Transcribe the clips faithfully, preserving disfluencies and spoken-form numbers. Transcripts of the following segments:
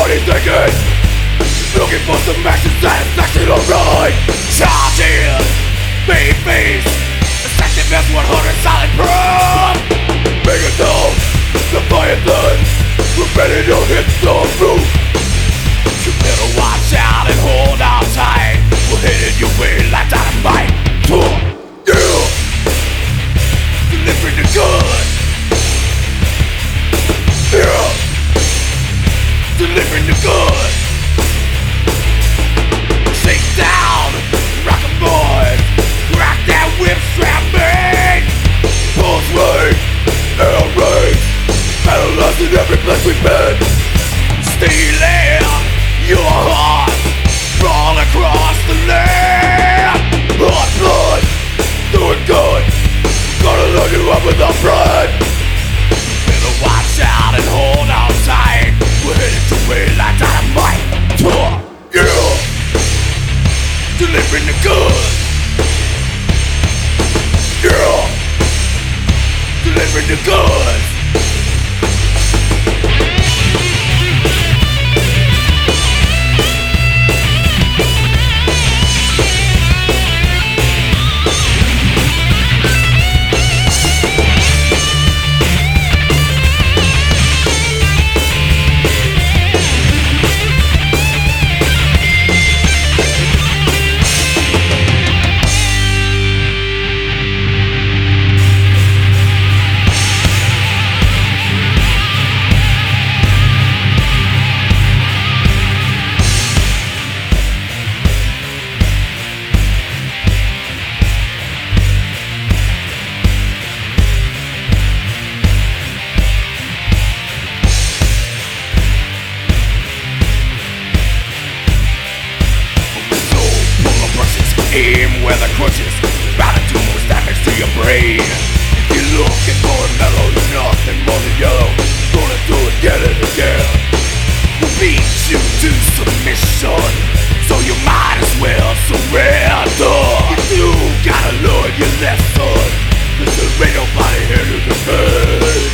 what he's thinking. Looking for some action satisfaction, alright. Charging, baby face, effective as one hundred solid proof. Bring it down, the fire thud. We're ready to hit the roof. You better watch out and hold on tight. We're headed your way like dynamite. Yeah, delivering the goods. Yeah, delivering the goods. Shake down, rockin' boys. Rock that whip, strap me. Pulse rate, air rate. Analyzing every place we've been. Stealing your heart, crawl across the land. Hot blood, doing good. Gonna load you up with a bread. Better watch out and hold on tight. We're headed to way like dynamite. Yeah, delivering the goods. Yeah, delivering the goods. Aim where the crutches, bound to do most damage to your brain. If you're looking for a mellow, you're nothing more than yellow. Gonna do it, get it again. We'll beat you to submission, so you might as well surrender. You do gotta learn your lesson, cause there ain't nobody here to defend.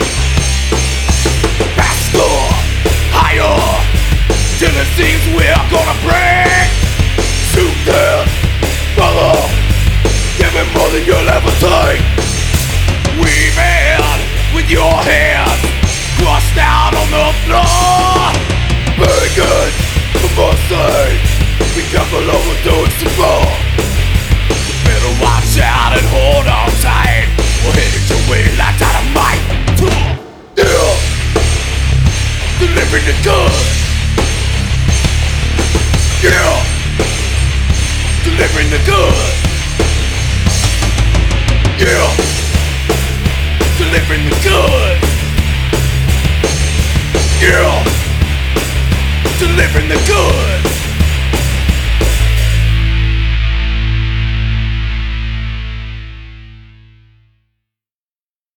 Faster, higher, till it seems we're gonna break. Shoot them, brother, give him more than you'll ever take. Weave in with your hands, crushed out on the floor. Very good, for more sake, be careful overdoing some more. You better watch out and hold on tight. We're headed your way like dynamite. Yeah, delivering the goods. Yeah, delivering the goods. Yeah, delivering the goods. Yeah, delivering the goods.